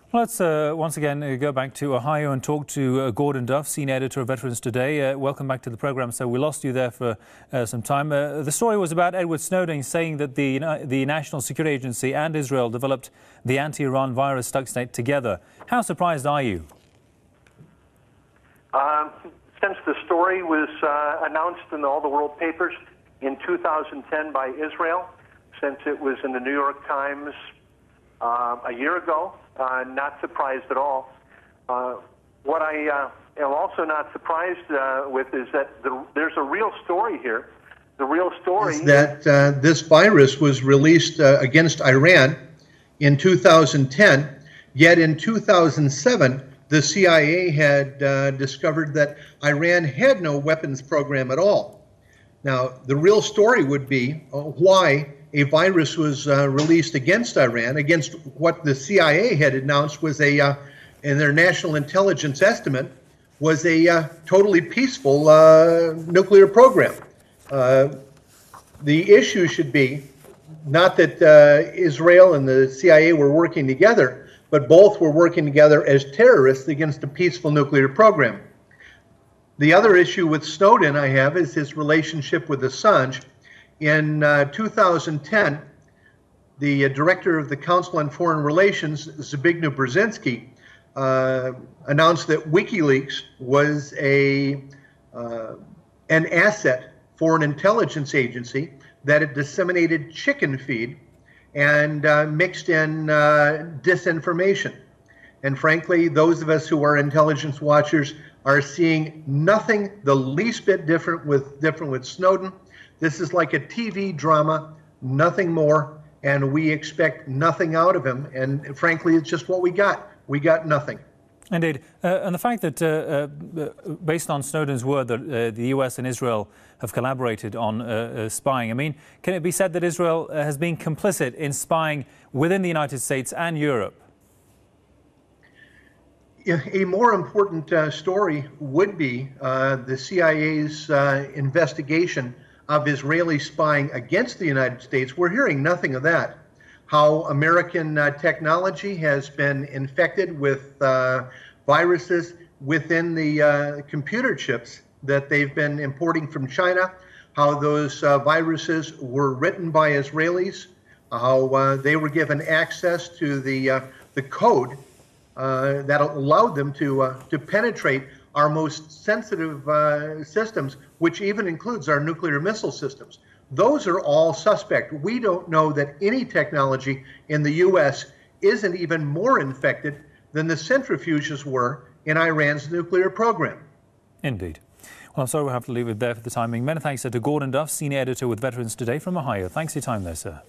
Well, let's once again go back to Ohio and talk to Gordon Duff, senior editor of Veterans Today. Welcome back to the program. So we lost you there for some time. The story was about Edward Snowden saying that the National Security Agency and Israel developed the anti-Iran virus Stuxnet together. How surprised are you? Since the story was announced in all the world papers in 2010 by Israel, since it was in the New York Times a year ago, not surprised at all. What I am also not surprised with is that there's a real story here. The real story is that this virus was released against Iran in 2010, yet in 2007, the CIA had discovered that Iran had no weapons program at all. Now, the real story would be why a virus was released against Iran, against what the CIA had announced was in their national intelligence estimate, was a totally peaceful nuclear program. The issue should be not that Israel and the CIA were working together, but both were working together as terrorists against a peaceful nuclear program. The other issue with Snowden I have is his relationship with Assange. In 2010, the director of the Council on Foreign Relations, Zbigniew Brzezinski, announced that WikiLeaks was an asset for an intelligence agency that had disseminated chicken feed and mixed in disinformation. And frankly, those of us who are intelligence watchers are seeing nothing the least bit different with Snowden. This is like a TV drama, nothing more, and we expect nothing out of him. And frankly, it's just what we got. We got nothing. Indeed. And the fact that, based on Snowden's word, that the US and Israel have collaborated on spying, I mean, can it be said that Israel has been complicit in spying within the United States and Europe? A more important story would be the CIA's investigation of Israeli spying against the United States. We're hearing nothing of that. How American technology has been infected with viruses within the computer chips that they've been importing from China, how those viruses were written by Israelis, how they were given access to the code that allowed them to penetrate our most sensitive systems, which even includes our nuclear missile systems. Those are all suspect. We don't know that any technology in the U.S. isn't even more infected than the centrifuges were in Iran's nuclear program. Indeed. Well, I'm sorry we'll have to leave it there for the timing. Many thanks to Gordon Duff, senior editor with Veterans Today from Ohio. Thanks for your time there, sir.